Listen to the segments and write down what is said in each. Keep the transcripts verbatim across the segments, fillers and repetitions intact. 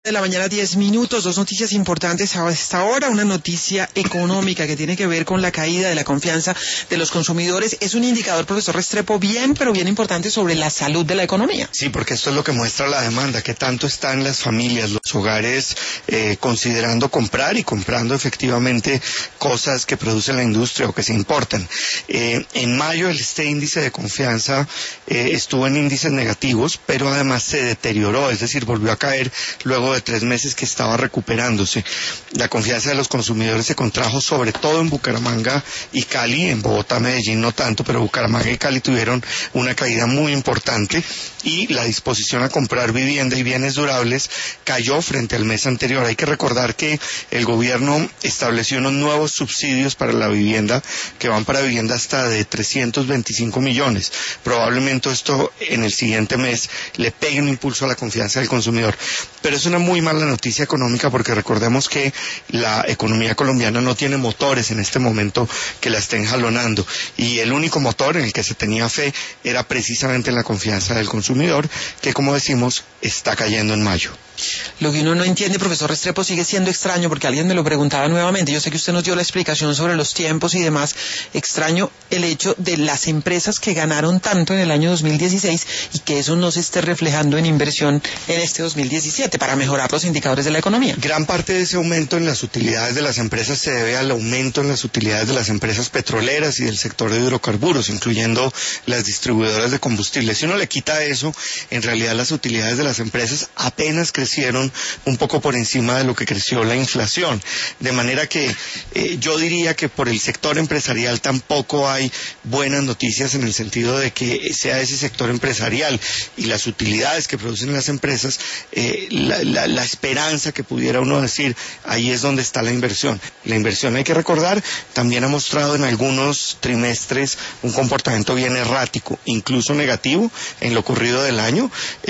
De la mañana, diez minutos, dos noticias importantes a esta hora. Una noticia económica que tiene que ver con la caída de la confianza de los consumidores. Es un indicador, profesor Restrepo, bien, pero bien importante sobre la salud de la economía. Sí, porque esto es lo que muestra la demanda, que tanto están las familias, los hogares, eh, considerando comprar y comprando efectivamente cosas que produce la industria o que se importan. Eh, en mayo este índice de confianza eh, estuvo en índices negativos, pero además se deterioró, es decir, volvió a caer luego de tres meses que estaba recuperándose. La confianza de los consumidores se contrajo sobre todo en Bucaramanga y Cali, en Bogotá, Medellín no tanto, pero Bucaramanga y Cali tuvieron una caída muy importante y la disposición a comprar vivienda y bienes durables cayó frente al mes anterior. Hay que recordar que el gobierno estableció unos nuevos subsidios para la vivienda que van para vivienda hasta de trescientos veinticinco millones. Probablemente esto en el siguiente mes le pegue un impulso a la confianza del consumidor. Pero es una muy mala noticia económica porque recordemos que la economía colombiana no tiene motores en este momento que la estén jalonando y el único motor en el que se tenía fe era precisamente en la confianza del consumidor, que como decimos está cayendo en mayo. Lo que uno no entiende, profesor Restrepo, sigue siendo extraño porque alguien me lo preguntaba nuevamente. Yo sé que usted nos dio la explicación sobre los tiempos y demás. Extraño el hecho de las empresas que ganaron tanto en el año dos mil dieciséis y que eso no se esté reflejando en inversión en este dos mil diecisiete para mejorar los indicadores de la economía. Gran parte de ese aumento en las utilidades de las empresas se debe al aumento en las utilidades de las empresas petroleras y del sector de hidrocarburos, incluyendo las distribuidoras de combustibles. Si uno le quita eso, en realidad las utilidades de las empresas apenas crecieron un poco por encima de lo que creció la inflación, de manera que eh, yo diría que por el sector empresarial tampoco hay buenas noticias en el sentido de que sea ese sector empresarial y las utilidades que producen las empresas, eh, la, la, la esperanza que pudiera uno decir, ahí es donde está la inversión. La inversión, hay que recordar, también ha mostrado en algunos trimestres un comportamiento bien errático, incluso negativo en lo ocurrido del año.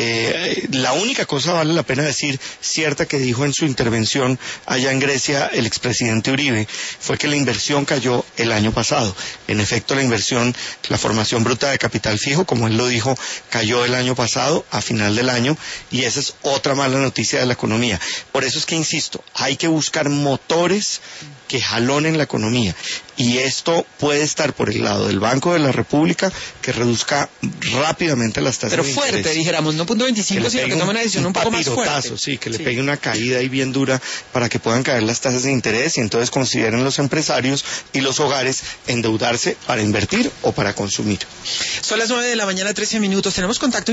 Eh, la única cosa vale la pena decir, cierta que dijo en su intervención allá en Grecia el expresidente Uribe, fue que la inversión cayó el año pasado. En efecto, la inversión, la formación bruta de capital fijo, como él lo dijo, cayó el año pasado, a final del año, y esa es otra mala noticia de la economía. Por eso es que insisto, hay que buscar motores que jalonen la economía, y esto puede estar por el lado del Banco de la República, que reduzca rápidamente las tasas Pero de fuerte, interés. dijéramos, no punto veinticinco, sino que tome una decisión un, un poco más fuerte. Sí, que le sí. pegue una caída ahí bien dura para que puedan caer las tasas de interés y entonces consideren los empresarios y los hogares endeudarse para invertir o para consumir. Son las nueve de la mañana, trece minutos. Tenemos contacto